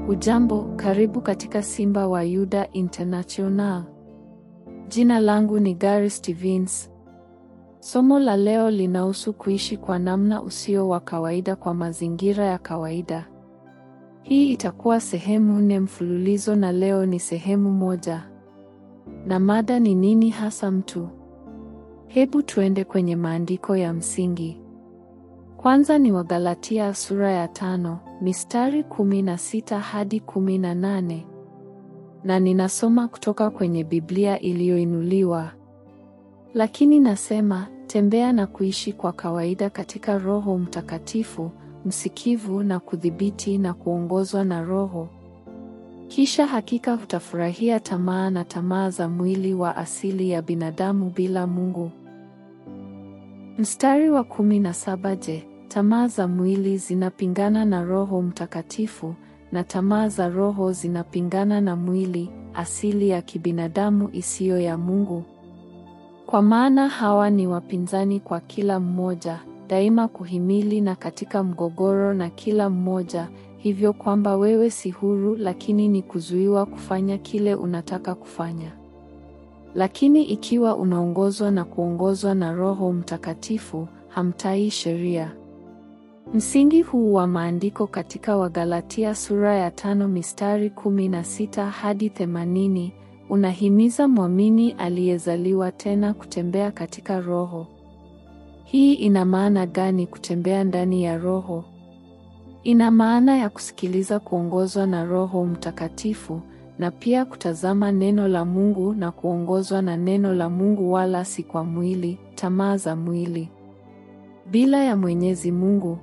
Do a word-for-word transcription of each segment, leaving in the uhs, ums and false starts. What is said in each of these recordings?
Hujambo, karibu katika Simba wa Yuda International. Jina langu ni Gary Stevens. Somo la leo linahusu kuishi kwa namna usio wa kawaida kwa mazingira ya kawaida. Hii itakuwa sehemu nne mfululizo na leo ni sehemu moja. Na mada ni nini hasa mtu? Hebu tuende kwenye maandiko ya msingi. Kwanza ni Wagalatia sura ya tano, mistari kumi na sita hadi kumi na nane. Na ninasoma kutoka kwenye Biblia iliyoinuliwa. Lakini nasema, tembea na kuishi kwa kawaida katika Roho Mtakatifu, msikivu na kudhibiti na kuongozwa na Roho. Kisha hakika hutafurahia tamaa na tamaa za mwili wa asili ya binadamu bila Mungu. Mstari wa kumi na saba. Je, tamaa za mwili zinapingana na Roho Mtakatifu, na tamaa za roho zinapingana na mwili, asili ya kibinadamu isiyo ya Mungu? Kwa maana hawa ni wapinzani kwa kila mmoja, daima kuhimili na katika mgogoro na kila mmoja, hivyo kwamba wewe si huru lakini ni kuzuiwa kufanya kile unataka kufanya. Lakini ikiwa unaongozwa na kuongozwa na Roho Mtakatifu, hamtai sheria. Msingi huu wa maandiko katika Wagalatia sura ya tano mistari kumi na sita hadi themanini unahimiza mwamini aliyezaliwa tena kutembea katika Roho. Hii ina maana gani kutembea ndani ya Roho? Ina maana ya kusikiliza kuongozwa na Roho Mtakatifu, na pia kutazama neno la Mungu na kuongozwa na neno la Mungu wala si kwa mwili, tamaa za mwili. Bila ya Mwenyezi Mungu.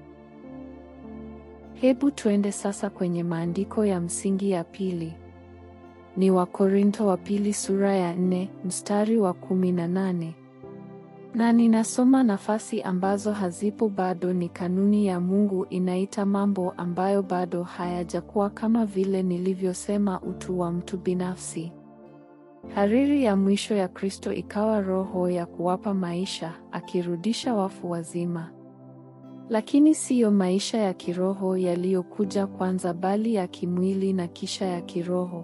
Hebu tuende sasa kwenye maandiko ya msingi ya pili. Ni Wakorintho wa pili sura ya nne, mstari wa kumi na nane. Na ninasoma nafasi ambazo hazipo bado. Ni kanuni ya Mungu inaita mambo ambayo bado hayajakuwa kama vile nilivyosema, utu wa mtu binafsi. Hariri ya mwisho ya Kristo ikawa roho ya kuwapa maisha, akirudisha wafu wazima. Lakini siyo maisha ya kiroho yaliyokuja kwanza, bali ya kimwili na kisha ya kiroho.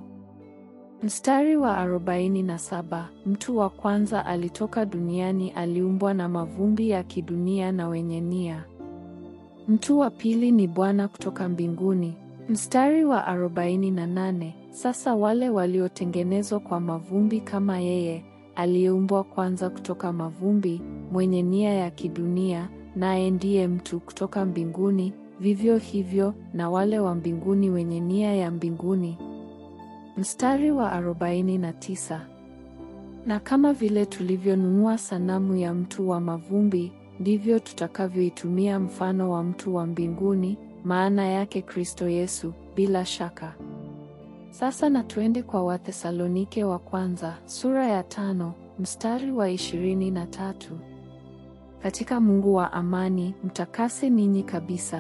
Mstari wa arobaini na saba, mtu wa kwanza alitoka duniani, aliumbwa na mavumbi ya kidunia na wenye nia. Mtu wa pili ni Bwana kutoka mbinguni. Mstari wa arobaini na nane, sasa wale waliotengenezwa kwa mavumbi kama yeye, aliyeumbwa kwanza kutoka mavumbi, mwenye nia ya kidunia, naye ndiye mtu kutoka mbinguni, vivyo hivyo na wale wa mbinguni wenye nia ya mbinguni. Mstari wa arobaini na tisa, na kama vile tulivyonunua sanamu ya mtu wa mavumbi, ndivyo tutakavyoitumia mfano wa mtu wa mbinguni, maana yake Kristo Yesu, bila shaka. Sasa na tuende kwa Wathesalonike wa kwanza, sura ya tano, mstari wa ishirini na tatu. Katika Mungu wa amani, mtakase ninyi kabisa.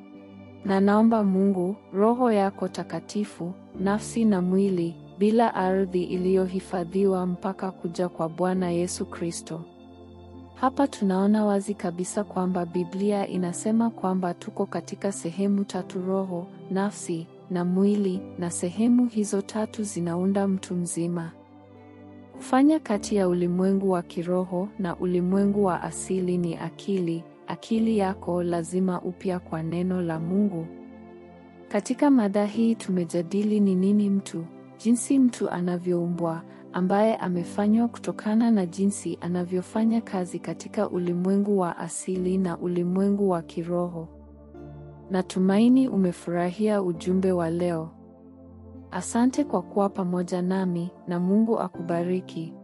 Na naomba Mungu, roho yako takatifu, nafsi na mwili, bila ardhi iliyohifadhiwa mpaka kuja kwa Bwana Yesu Kristo. Hapa tunaona wazi kabisa kwamba Biblia inasema kwamba tuko katika sehemu tatu: roho, nafsi na mwili, na sehemu hizo tatu zinaunda mtu mzima. Kufanya kati ya ulimwengu wa kiroho na ulimwengu wa asili ni akili. Akili yako lazima upya kwa neno la Mungu. Katika mada hii tumejadili ni nini mtu, jinsi mtu anavyoumbwa, ambaye amefanywa kutokana na jinsi anavyofanya kazi katika ulimwengu wa asili na ulimwengu wa kiroho. Natumaini umefurahia ujumbe wa leo. Asante kwa kuwa pamoja nami, na Mungu akubariki.